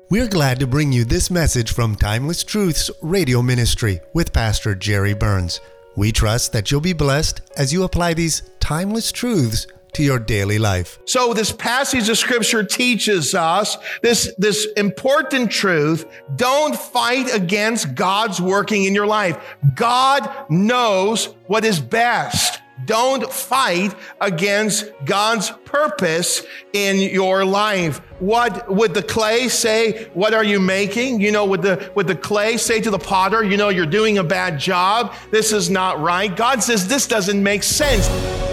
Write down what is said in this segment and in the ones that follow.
We're glad to bring you this message from Timeless Truths Radio Ministry with Pastor Jerry Burns. We trust that you'll be blessed as you apply these timeless truths to your daily life. So this passage of scripture teaches us this important truth. Don't fight against God's working in your life. God knows what is best. Don't fight against God's purpose in your life. What would the clay say? What are you making? Would the clay say to the potter, you're doing a bad job. This is not right. God says this doesn't make sense.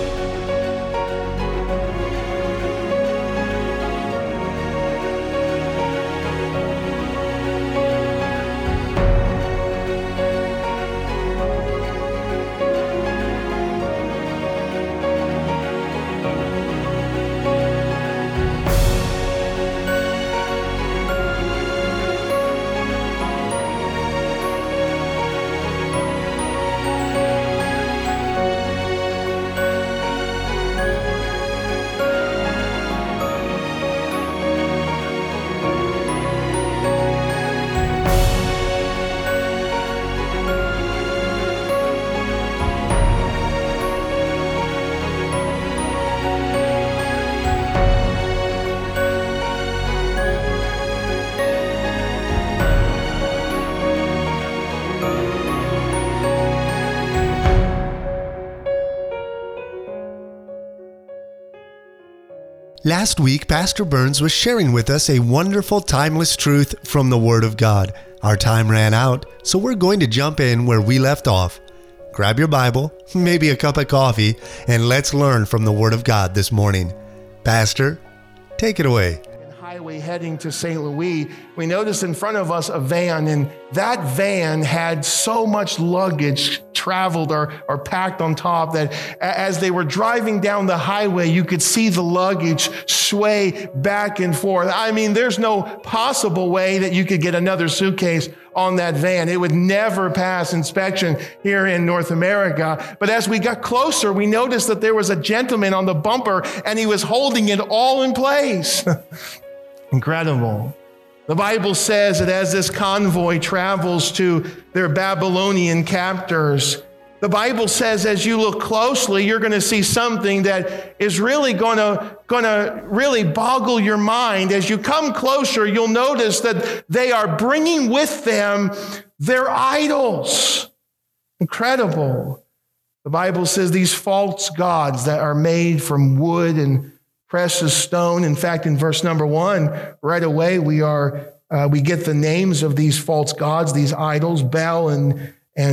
Last week, Pastor Burns was sharing with us a wonderful timeless truth from the Word of God. Our time ran out, so we're going to jump in where we left off. Grab your Bible, maybe a cup of coffee, and let's learn from the Word of God this morning. Pastor, take it away. Highway heading to St. Louis, we noticed in front of us a van, and that van had so much luggage traveled or packed on top that as they were driving down the highway, you could see the luggage sway back and forth. I mean, there's no possible way that you could get another suitcase on that van. It would never pass inspection here in North America. But as we got closer, we noticed that there was a gentleman on the bumper and he was holding it all in place. Incredible. The Bible says that as this convoy travels to their Babylonian captors, the Bible says as you look closely, you're going to see something that is really going to really boggle your mind. As you come closer, you'll notice that they are bringing with them their idols. Incredible. The Bible says these false gods that are made from wood and precious stone. In fact, in verse number 1, right away we get the names of these false gods, these idols, Bel and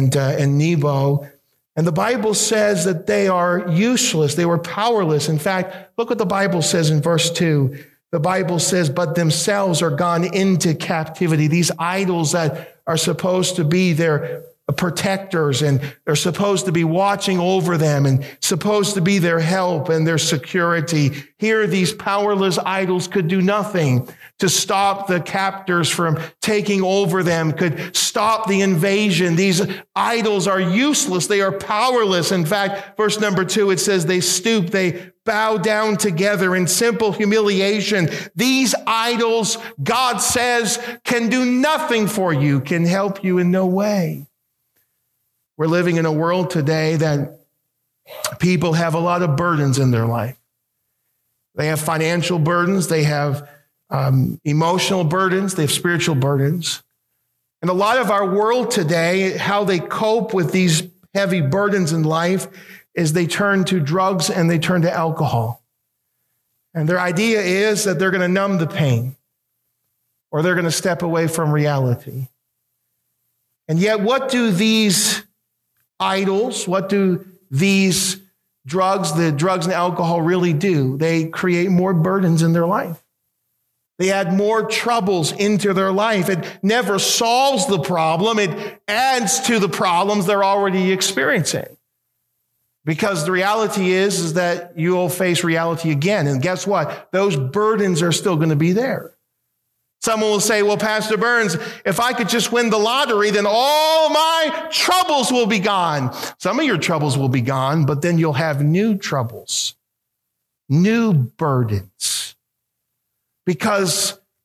Nebo. And the Bible says that they are useless. They were powerless. In fact, look what the Bible says in verse 2. The Bible says, but themselves are gone into captivity. These idols that are supposed to be their protectors and they're supposed to be watching over them and supposed to be their help and their security. Here, these powerless idols could do nothing to stop the captors from taking over them, could stop the invasion. These idols are useless. They are powerless. In fact, verse number 2, it says they stoop, they bow down together in simple humiliation. These idols, God says, can do nothing for you, can help you in no way. We're living in a world today that people have a lot of burdens in their life. They have financial burdens. They have emotional burdens. They have spiritual burdens. And a lot of our world today, how they cope with these heavy burdens in life is they turn to drugs and they turn to alcohol. And their idea is that they're going to numb the pain or they're going to step away from reality. And yet, what do these idols, what do these drugs, the drugs and alcohol really do? They create more burdens in their life. They add more troubles into their life. It never solves the problem. It adds to the problems they're already experiencing. Because the reality is that you'll face reality again. And guess what? Those burdens are still going to be there. Someone will say, well, Pastor Burns, if I could just win the lottery, then all my troubles will be gone. Some of your troubles will be gone, but then you'll have new troubles, new burdens. Because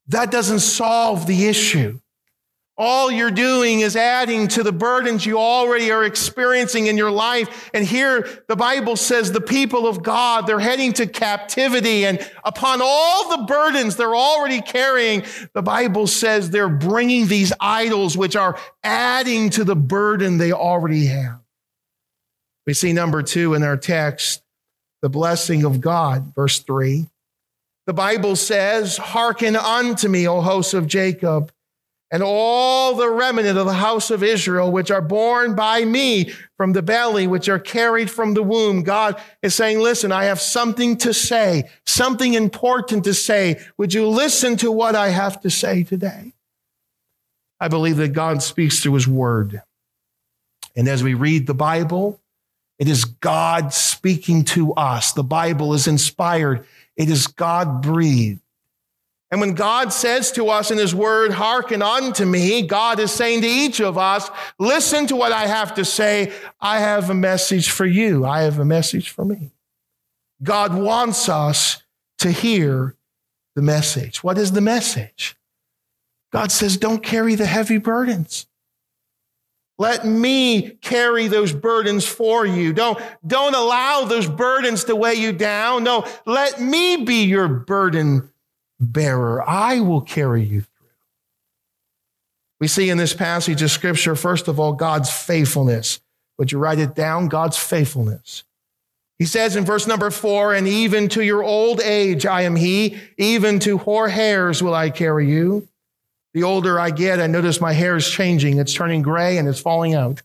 That doesn't solve the issue. All you're doing is adding to the burdens you already are experiencing in your life. And here the Bible says the people of God, they're heading to captivity. And upon all the burdens they're already carrying, the Bible says they're bringing these idols which are adding to the burden they already have. We see number 2 in our text, the blessing of God, verse 3. The Bible says, hearken unto me, O hosts of Jacob, and all the remnant of the house of Israel, which are born by me from the belly, which are carried from the womb. God is saying, listen, I have something to say, something important to say. Would you listen to what I have to say today? I believe that God speaks through his word. And as we read the Bible, it is God speaking to us. The Bible is inspired. It is God-breathed. And when God says to us in his word, hearken unto me, God is saying to each of us, listen to what I have to say. I have a message for you. I have a message for me. God wants us to hear the message. What is the message? God says, don't carry the heavy burdens. Let me carry those burdens for you. Don't allow those burdens to weigh you down. No, let me be your burden bearer. I will carry you through. We see in this passage of scripture, first of all, God's faithfulness. Would you write it down? God's faithfulness. He says in verse number 4, and even to your old age I am he, even to hoar hairs will I carry you. The older I get, I notice my hair is changing. It's turning gray and it's falling out.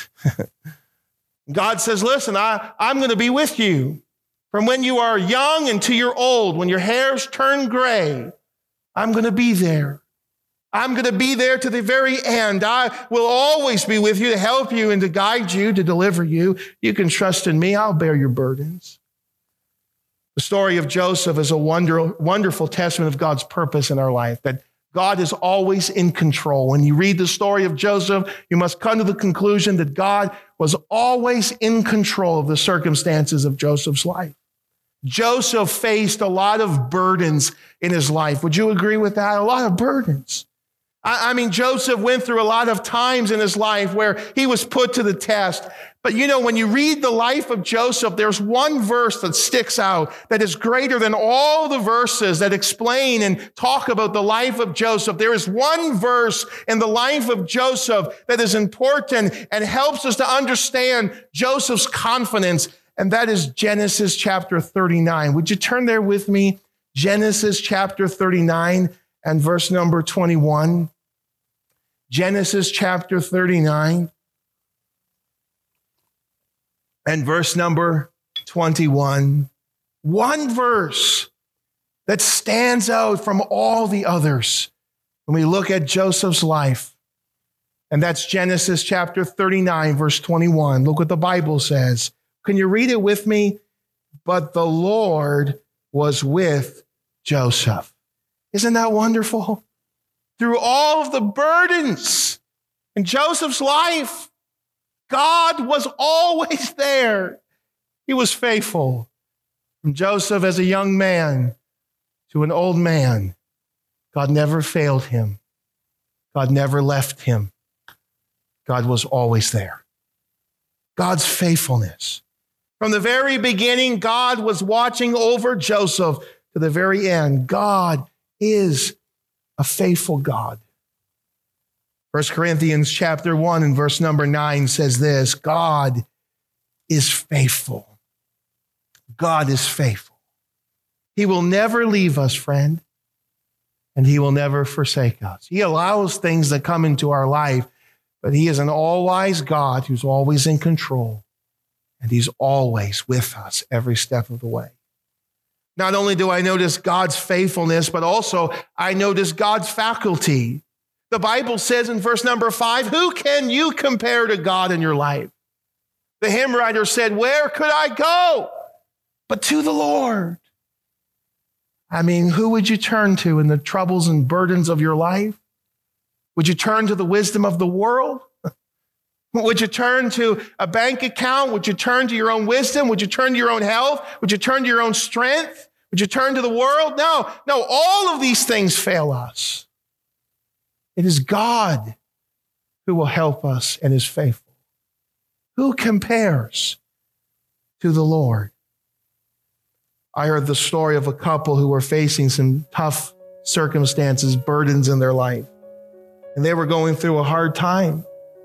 God says, listen, I'm going to be with you. From when you are young until you're old, when your hairs turn gray, I'm going to be there. I'm going to be there to the very end. I will always be with you to help you and to guide you, to deliver you. You can trust in me. I'll bear your burdens. The story of Joseph is a wonderful testament of God's purpose in our life, that God is always in control. When you read the story of Joseph, you must come to the conclusion that God was always in control of the circumstances of Joseph's life. Joseph faced a lot of burdens in his life. Would you agree with that? A lot of burdens. I mean, Joseph went through a lot of times in his life where he was put to the test. But you know, when you read the life of Joseph, there's one verse that sticks out that is greater than all the verses that explain and talk about the life of Joseph. There is one verse in the life of Joseph that is important and helps us to understand Joseph's confidence, and that is Genesis chapter 39. Would you turn there with me? Genesis chapter 39 and verse number 21. Genesis chapter 39 and verse number 21. One verse that stands out from all the others when we look at Joseph's life. And that's Genesis chapter 39, verse 21. Look what the Bible says. Can you read it with me? But the Lord was with Joseph. Isn't that wonderful? Through all of the burdens in Joseph's life, God was always there. He was faithful. From Joseph as a young man to an old man, God never failed him. God never left him. God was always there. God's faithfulness. From the very beginning, God was watching over Joseph to the very end. God is a faithful God. 1 Corinthians chapter 1 and verse number 9 says this, God is faithful. God is faithful. He will never leave us, friend, and he will never forsake us. He allows things that come into our life, but he is an all-wise God who's always in control, and he's always with us every step of the way. Not only do I notice God's faithfulness, but also I notice God's faculty. The Bible says in verse number 5, who can you compare to God in your life? The hymn writer said, where could I go but to the Lord? I mean, who would you turn to in the troubles and burdens of your life? Would you turn to the wisdom of the world? Would you turn to a bank account? Would you turn to your own wisdom? Would you turn to your own health? Would you turn to your own strength? Would you turn to the world? No, all of these things fail us. It is God who will help us and is faithful. Who compares to the Lord? I heard the story of a couple who were facing some tough circumstances, burdens in their life. And they were going through a hard time.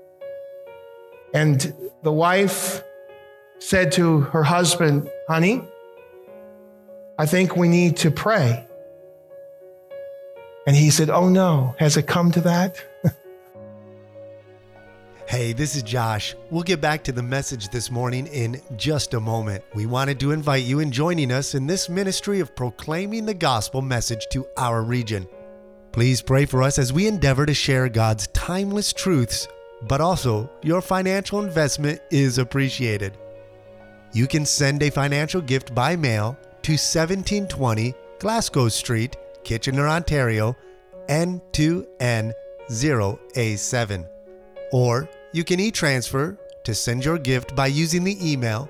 And the wife said to her husband, honey, I think we need to pray. And he said, oh no, has it come to that? Hey, this is Josh. We'll get back to the message this morning in just a moment. We wanted to invite you in joining us in this ministry of proclaiming the gospel message to our region. Please pray for us as we endeavor to share God's timeless truths, but also your financial investment is appreciated. You can send a financial gift by mail to 1720 Glasgow Street, Kitchener, Ontario, N2N0A7. Or you can e-transfer to send your gift by using the email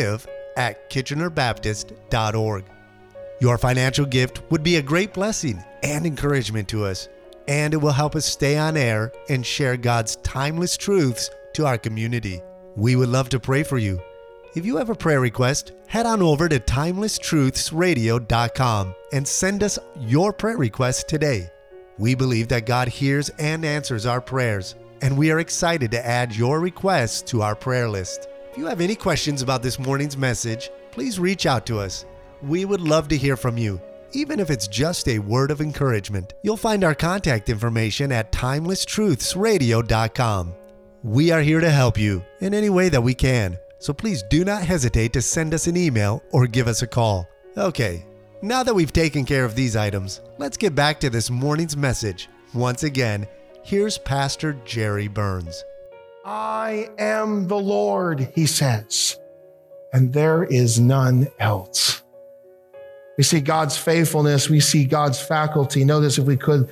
give@kitchenerbaptist.org. Your financial gift would be a great blessing and encouragement to us, and it will help us stay on air and share God's timeless truths to our community. We would love to pray for you. If you have a prayer request, head on over to timelesstruthsradio.com and send us your prayer request today. We believe that God hears and answers our prayers, and we are excited to add your requests to our prayer list. If you have any questions about this morning's message, please reach out to us. We would love to hear from you, even if it's just a word of encouragement. You'll find our contact information at timelesstruthsradio.com. We are here to help you in any way that we can, so please do not hesitate to send us an email or give us a call. Okay, now that we've taken care of these items, let's get back to this morning's message. Once again, here's Pastor Jerry Burns. I am the Lord, he says, and there is none else. We see God's faithfulness. We see God's faculty. Notice, if we could,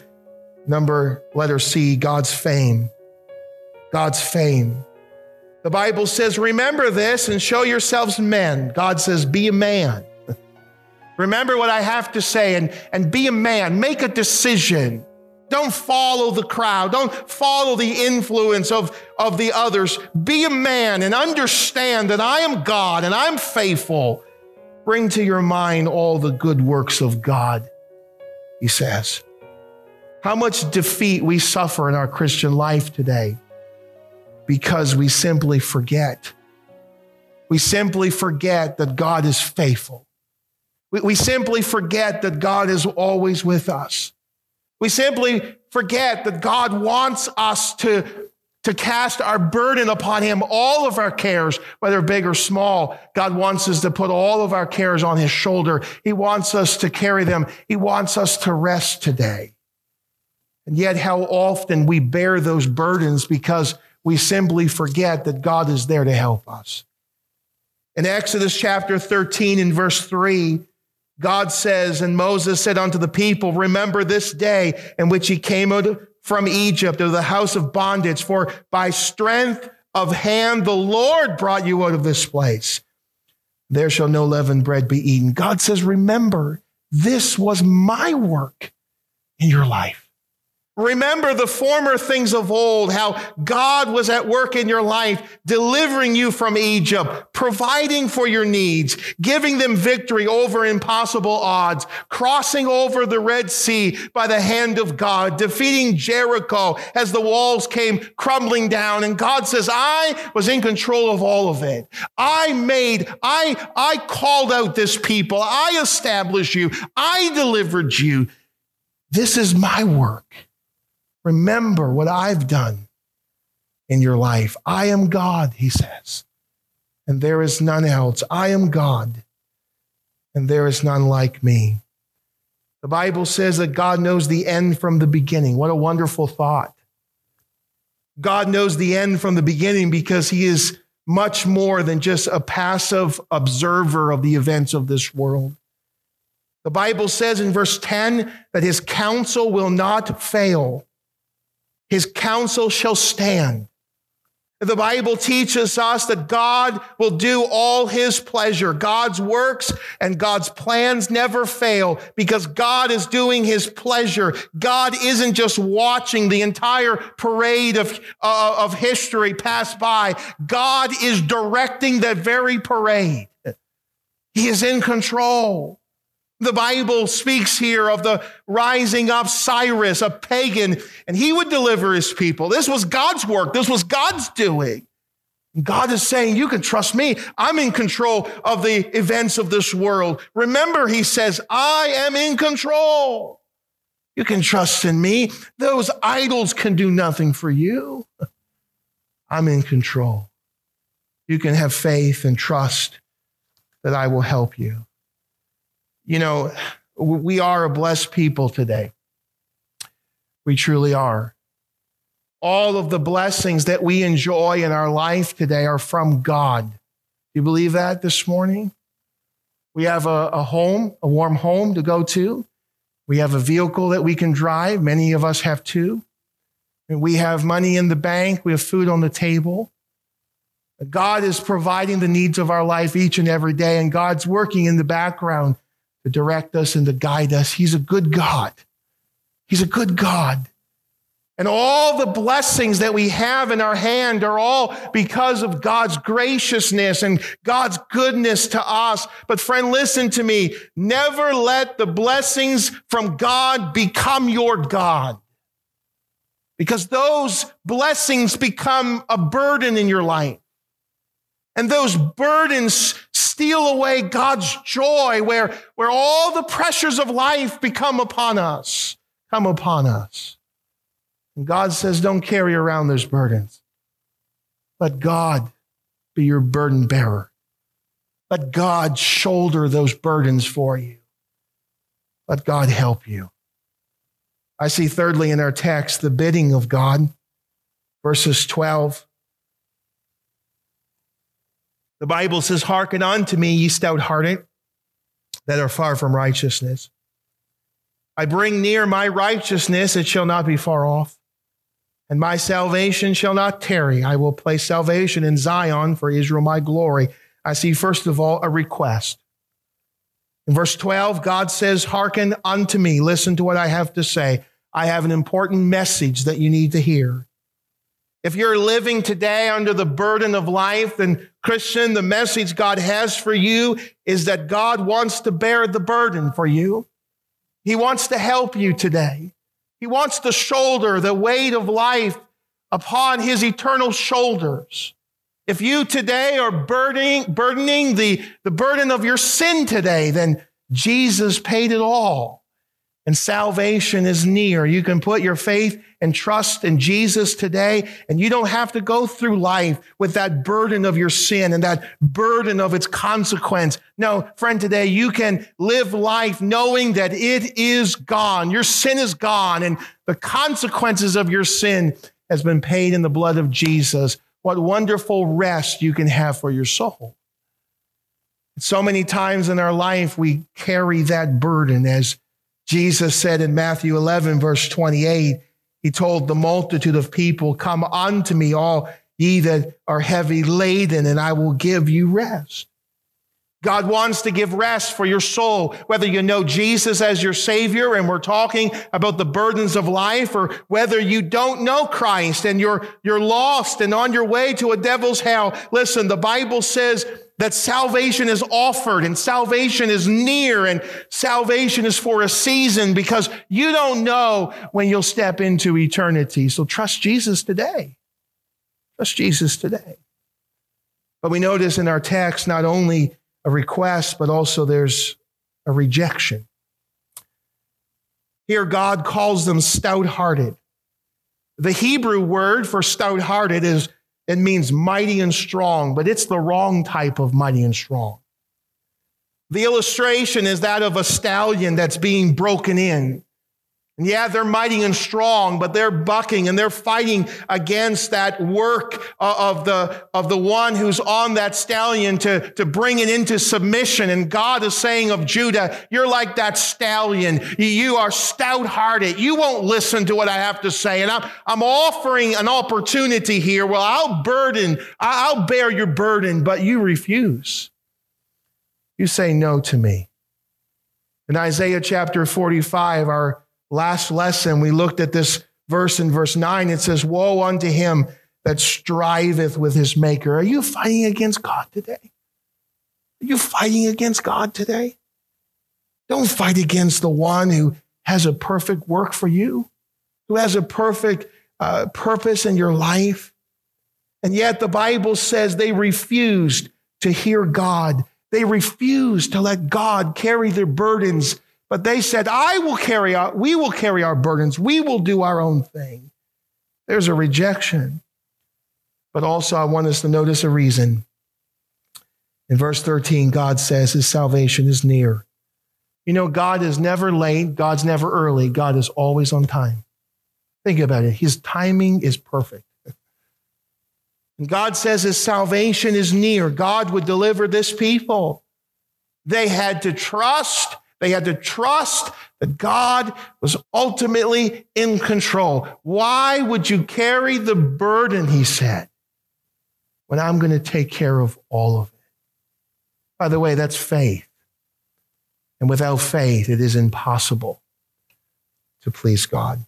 letter C, God's fame. God's fame. The Bible says, remember this and show yourselves men. God says, be a man. Remember what I have to say and be a man. Make a decision. Don't follow the crowd. Don't follow the influence of the others. Be a man and understand that I am God and I'm faithful. Bring to your mind all the good works of God, he says. How much defeat we suffer in our Christian life today because we simply forget. We simply forget that God is faithful. We simply forget that God is always with us. We simply forget that God wants us to cast our burden upon him, all of our cares, whether big or small. God wants us to put all of our cares on his shoulder. He wants us to carry them. He wants us to rest today. And yet how often we bear those burdens because we simply forget that God is there to help us. In Exodus chapter 13 and verse 3, God says, and Moses said unto the people, remember this day in which ye came out from Egypt, of the house of bondage, for by strength of hand the Lord brought you out of this place. There shall no leavened bread be eaten. God says, remember, this was my work in your life. Remember the former things of old, how God was at work in your life, delivering you from Egypt, providing for your needs, giving them victory over impossible odds, crossing over the Red Sea by the hand of God, defeating Jericho as the walls came crumbling down. And God says, I was in control of all of it. I called out this people. I established you. I delivered you. This is my work. Remember what I've done in your life. I am God, he says, and there is none else. I am God, and there is none like me. The Bible says that God knows the end from the beginning. What a wonderful thought. God knows the end from the beginning because he is much more than just a passive observer of the events of this world. The Bible says in verse 10 that his counsel will not fail. His counsel shall stand. The Bible teaches us that God will do all his pleasure. God's works and God's plans never fail because God is doing his pleasure. God isn't just watching the entire parade of history pass by. God is directing that very parade. He is in control. The Bible speaks here of the rising up Cyrus, a pagan, and he would deliver his people. This was God's work. This was God's doing. God is saying, you can trust me. I'm in control of the events of this world. Remember, he says, I am in control. You can trust in me. Those idols can do nothing for you. I'm in control. You can have faith and trust that I will help you. You know, we are a blessed people today. We truly are. All of the blessings that we enjoy in our life today are from God. Do you believe that this morning? We have a home, a warm home to go to. We have a vehicle that we can drive. Many of us have two. And we have money in the bank. We have food on the table. God is providing the needs of our life each and every day, and God's working in the background to direct us and to guide us. He's a good God. He's a good God. And all the blessings that we have in our hand are all because of God's graciousness and God's goodness to us. But friend, listen to me. Never let the blessings from God become your God, because those blessings become a burden in your life. And those burdens steal away God's joy, where all the pressures of life come upon us. And God says, don't carry around those burdens. Let God be your burden bearer. Let God shoulder those burdens for you. Let God help you. I see thirdly in our text the bidding of God, verses 12. The Bible says, hearken unto me, ye stout-hearted, that are far from righteousness. I bring near my righteousness, it shall not be far off, and my salvation shall not tarry. I will place salvation in Zion for Israel, my glory. I see, first of all, a request. In verse 12, God says, hearken unto me. Listen to what I have to say. I have an important message that you need to hear. If you're living today under the burden of life, then Christian, the message God has for you is that God wants to bear the burden for you. He wants to help you today. He wants to shoulder the weight of life upon his eternal shoulders. If you today are burdening the burden of your sin today, then Jesus paid it all. And salvation is near. You can put your faith and trust in Jesus today, and you don't have to go through life with that burden of your sin and that burden of its consequence. No, friend, today you can live life knowing that it is gone. Your sin is gone, and the consequences of your sin has been paid in the blood of Jesus. What wonderful rest you can have for your soul. So many times in our life, we carry that burden. As Jesus said in Matthew 11, verse 28, he told the multitude of people, come unto me, all ye that are heavy laden, and I will give you rest. God wants to give rest for your soul, whether you know Jesus as your Savior, and we're talking about the burdens of life, or whether you don't know Christ and you're lost and on your way to a devil's hell. Listen, the Bible says that salvation is offered and salvation is near and salvation is for a season, because you don't know when you'll step into eternity. So trust Jesus today. Trust Jesus today. But we notice in our text not only a request, but also there's a rejection. Here God calls them stout-hearted. The Hebrew word for stout-hearted it means mighty and strong, but it's the wrong type of mighty and strong. The illustration is that of a stallion that's being broken in. And yeah, they're mighty and strong, but they're bucking and they're fighting against that work of the one who's on that stallion to bring it into submission. And God is saying of Judah, you're like that stallion. You are stout-hearted. You won't listen to what I have to say. And I'm offering an opportunity here. Well, I'll bear your burden, but you refuse. You say no to me. In Isaiah chapter 45, our last lesson, we looked at this verse in verse 9. It says, woe unto him that striveth with his maker. Are you fighting against God today? Are you fighting against God today? Don't fight against the one who has a perfect work for you, who has a perfect purpose in your life. And yet the Bible says they refused to hear God. They refused to let God carry their burdens. But they said, we will carry our burdens. We will do our own thing. There's a rejection. But also I want us to notice a reason. In verse 13, God says his salvation is near. You know, God is never late. God's never early. God is always on time. Think about it. His timing is perfect. And God says his salvation is near. God would deliver this people. They had to trust. They had to trust that God was ultimately in control. Why would you carry the burden, he said, when I'm going to take care of all of it? By the way, that's faith. And without faith, it is impossible to please God.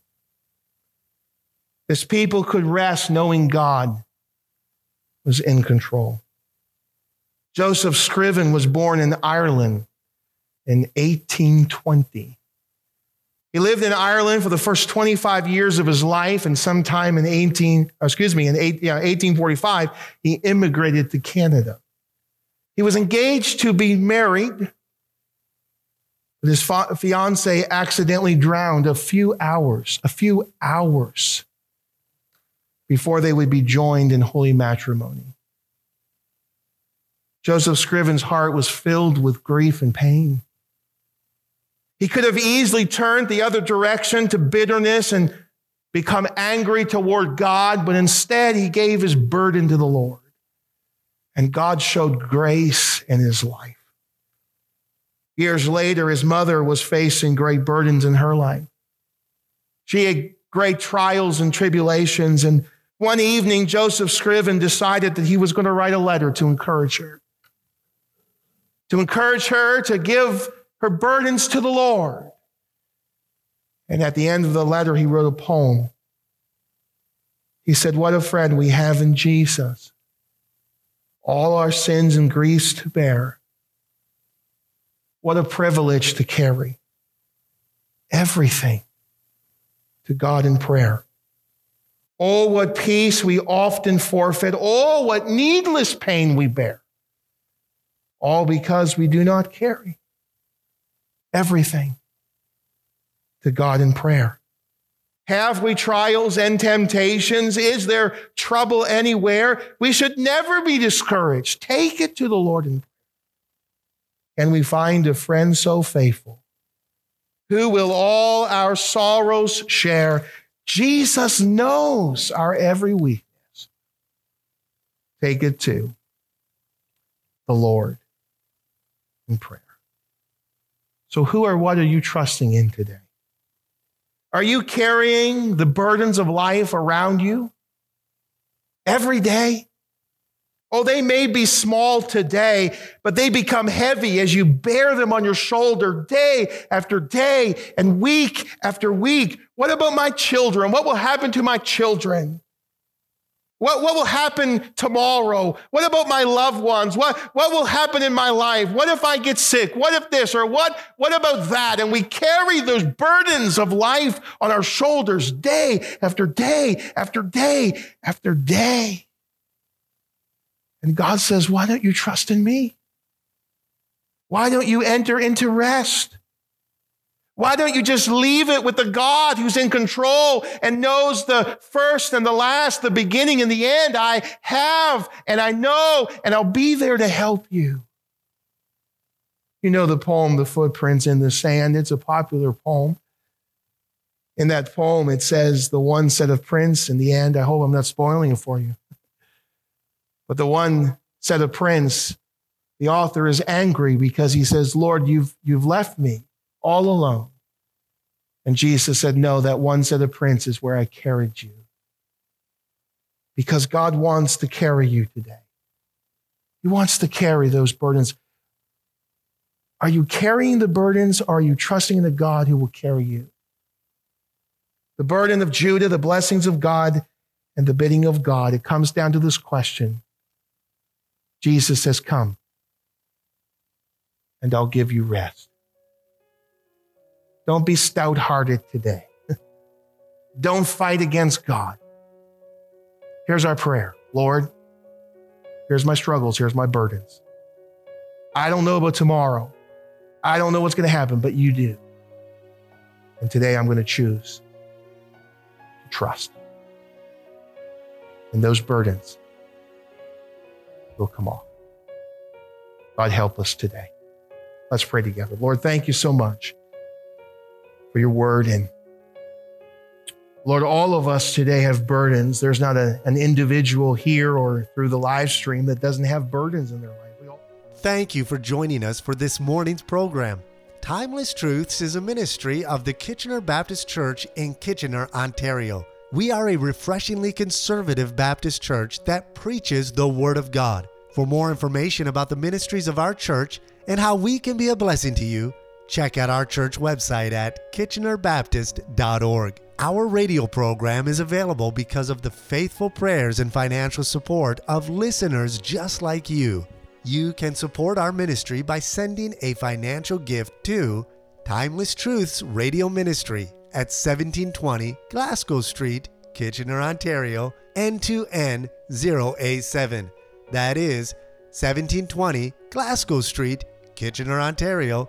This people could rest knowing God was in control. Joseph Scriven was born in Ireland in 1820. He lived in Ireland for the first 25 years of his life, and sometime in 1845, he immigrated to Canada. He was engaged to be married, but his fiancée accidentally drowned a few hours before they would be joined in holy matrimony. Joseph Scriven's heart was filled with grief and pain. He could have easily turned the other direction to bitterness and become angry toward God, but instead he gave his burden to the Lord. And God showed grace in his life. Years later, his mother was facing great burdens in her life. She had great trials and tribulations, and one evening, Joseph Scriven decided that he was going to write a letter to encourage her to give her burdens to the Lord. And at the end of the letter, he wrote a poem. He said, what a friend we have in Jesus, all our sins and griefs to bear. What a privilege to carry everything to God in prayer. Oh, what peace we often forfeit. Oh, what needless pain we bear. All because we do not carry everything to God in prayer. Have we trials and temptations? Is there trouble anywhere? We should never be discouraged. Take it to the Lord in prayer. Can we find a friend so faithful who will all our sorrows share? Jesus knows our every weakness. Take it to the Lord in prayer. So who or what are you trusting in today? Are you carrying the burdens of life around you every day? Oh, they may be small today, but they become heavy as you bear them on your shoulder day after day and week after week. What about my children? What will happen to my children? What will happen tomorrow? What about my loved ones? What will happen in my life? What if I get sick? What if this or what about that? And we carry those burdens of life on our shoulders day after day after day after day. And God says, why don't you trust in me? Why don't you enter into rest? Why don't you just leave it with the God who's in control and knows the first and the last, the beginning and the end? I have, and I know, and I'll be there to help you. You know the poem, The Footprints in the Sand. It's a popular poem. In that poem, it says, the one said of Prince, in the end, I hope I'm not spoiling it for you, but the one said of Prince, the author is angry because he says, Lord, you've left me all alone. And Jesus said, no, that one said of Prince is where I carried you. Because God wants to carry you today. He wants to carry those burdens. Are you carrying the burdens, or are you trusting in the God who will carry you? The burden of Judah, the blessings of God, and the bidding of God, it comes down to this question. Jesus says, come, and I'll give you rest. Don't be stout-hearted today. Don't fight against God. Here's our prayer. Lord, here's my struggles. Here's my burdens. I don't know about tomorrow. I don't know what's going to happen, but you do. And today I'm going to choose to trust. And those burdens will come off. God, help us today. Let's pray together. Lord, thank you so much for your word. And Lord, all of us today have burdens. There's not an individual here or through the live stream that doesn't have burdens in their life. Thank you for joining us for this morning's program. Timeless Truths is a ministry of the Kitchener Baptist Church in Kitchener, Ontario. We are a refreshingly conservative Baptist church that preaches the Word of God. For more information about the ministries of our church and how we can be a blessing to you, check out our church website at kitchenerbaptist.org. Our radio program is available because of the faithful prayers and financial support of listeners just like you. You can support our ministry by sending a financial gift to Timeless Truths Radio Ministry at 1720 Glasgow Street, Kitchener, Ontario, N2N0A7. That is 1720 Glasgow Street, Kitchener, Ontario,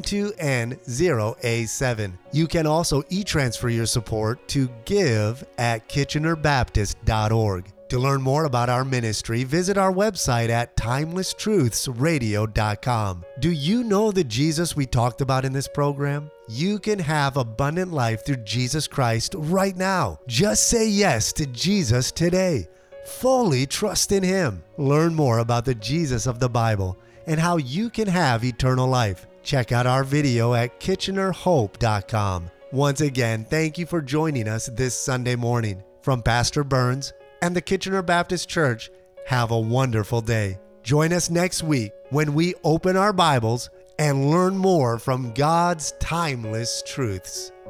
N2N0A7. You can also e-transfer your support to give@kitchenerbaptist.org. To learn more about our ministry, visit our website at timelesstruthsradio.com. Do you know the Jesus we talked about in this program? You can have abundant life through Jesus Christ right now. Just say yes to Jesus today. Fully trust in Him. Learn more about the Jesus of the Bible and how you can have eternal life. Check out our video at kitchenerhope.com. Once again, thank you for joining us this Sunday morning. From Pastor Burns and the Kitchener Baptist Church, have a wonderful day. Join us next week when we open our Bibles and learn more from God's timeless truths.